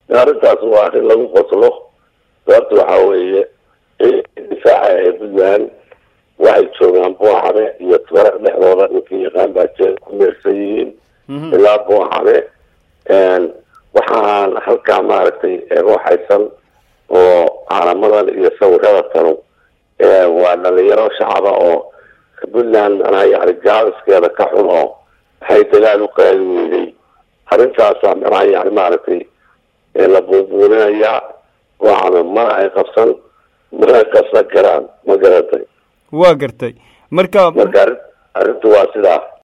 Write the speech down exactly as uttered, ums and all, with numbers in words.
arrintaas waa arrin lagu qoslo sababta waxaa weeye difaaca ee puntland waxay joogaan buuxame iyo tubaraq dhexdooda ninkii yaqaan baa jeel ku meersan yihiin ilaa buuxame waxaan halkaa maaragtay ruuxaysan oo caalamadan iyo sawirada tanu waa dhalinyaro shacaba oo puntland manaa yani gaabiskeeda ka xun oo waxay dagaal u qaadi weyday arrintaasaa manaa yani maaragtay la buubuurinayaa buuxame mana ay qabsan mana qabsan karaan ma garatay waa gartay marka marka arrintu waa sidaa